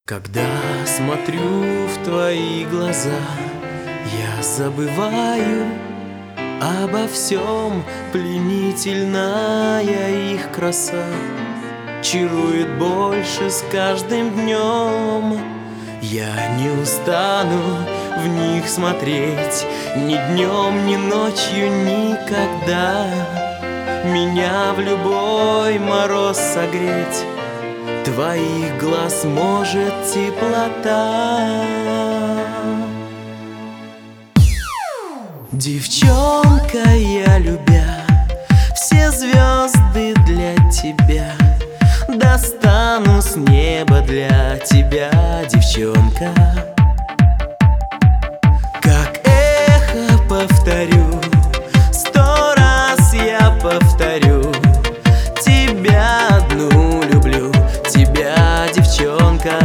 Когда смотрю в твои глаза, я забываю обо всем. Пленительная их краса чарует больше с каждым днем. Я не устану в них смотреть ни днем, ни ночью, никогда. Меня в любой мороз согреть твоих глаз может теплота. Девчонка, я любя все звезды для тебя, достану с неба для тебя, девчонка. Как эхо повторю, 100 раз я повторю, тебя одну люблю, тебя, девчонка.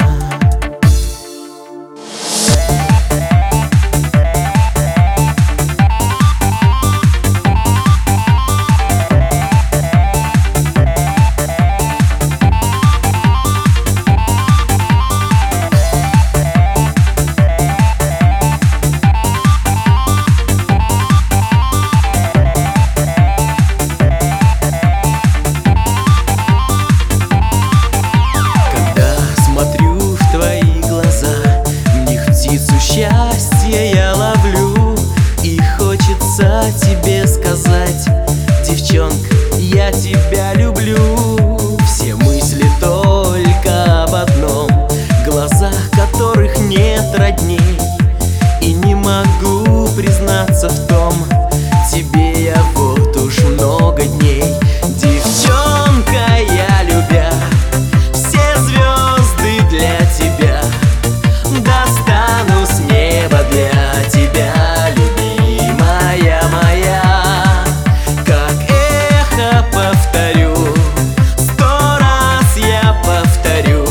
Счастье я ловлю, и хочется тебе сказать: девчонка, я тебя люблю. Все мысли только об одном, глазах которых нет родней. И не могу признаться в том, тебе я вот уж много дней. Девчонка, я любя все звезды для тебя, достану с неба для тебя, любимая моя. Как эхо повторю, 100 раз я повторю,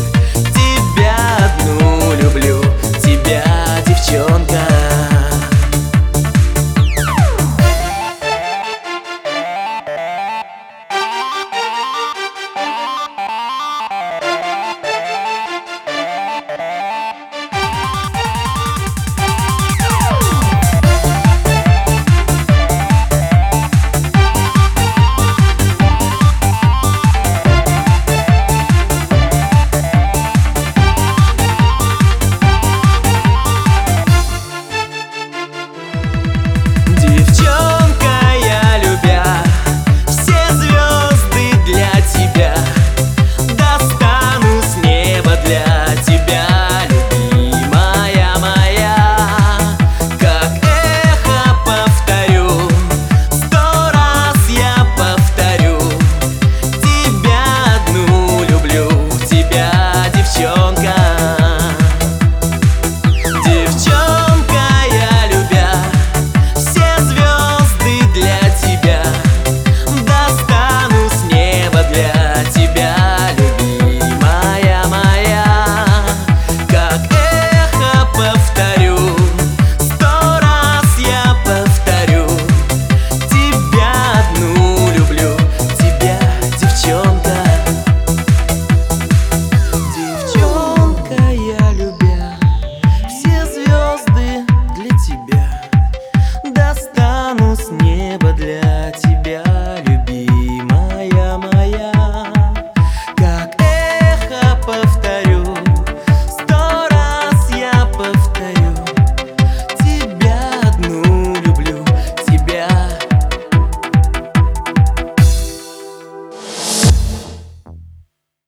тебя одну люблю, тебя, девчонка. Тебя